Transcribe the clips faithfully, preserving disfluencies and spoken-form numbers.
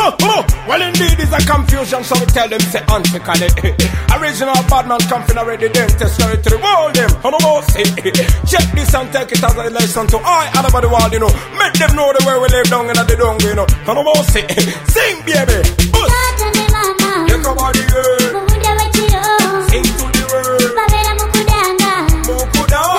on, come on. Well, indeed, it's a confusion, so we tell them, say, anti-cali. Original bad man coming already, dentist, sorry to the world, them. On the most, check this and take it as a lesson to all over the world, you know. Make them know the way we live down in the dung, you know. On the most, sing, baby. You come on, the girl. Sing to the world. Mukudanga.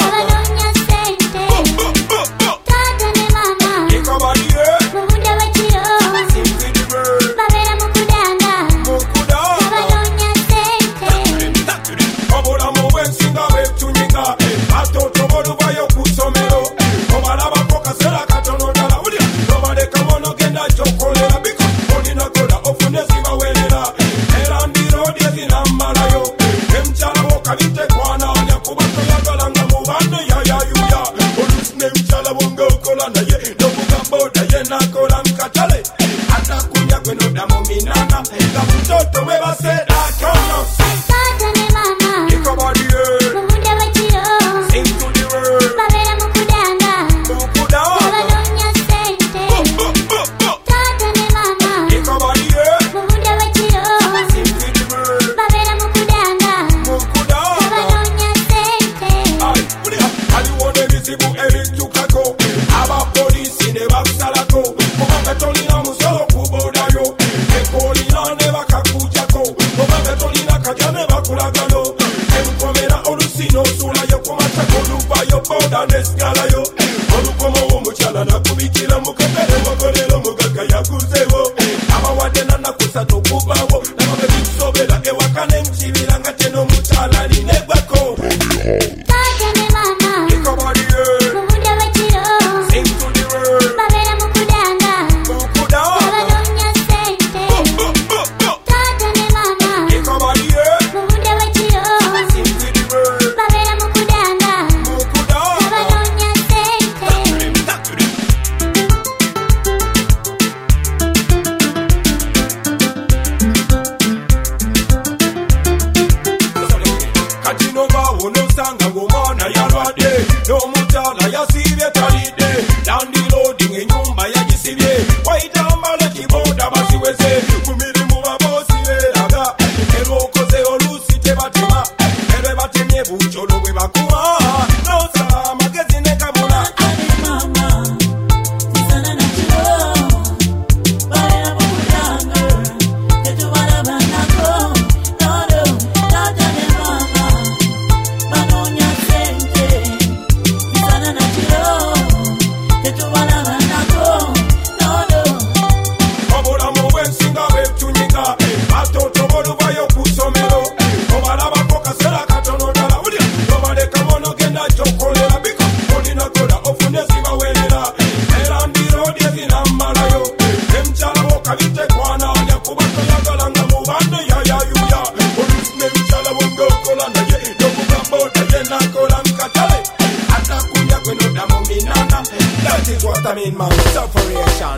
That is what I mean, man. Separation.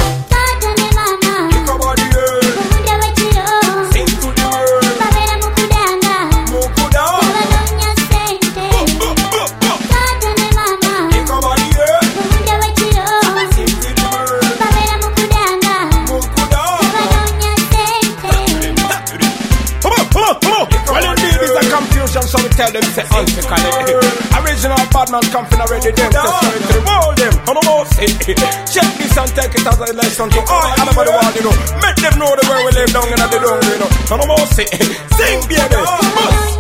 Kick up body, girl. Sing to the world. Mukudanga. Kick up body, girl. Sing to the world. Mukudanga. Come on, come on, come on. Well, indeed, it's a confusion, so we tell them, say, anti-cali. Original bad man coming already, them to sorry to the world, them. On the most, check this and take it as a lesson to all over the world, you know. Make them know the way we live down in the dung, you know. On the most, sing, baby.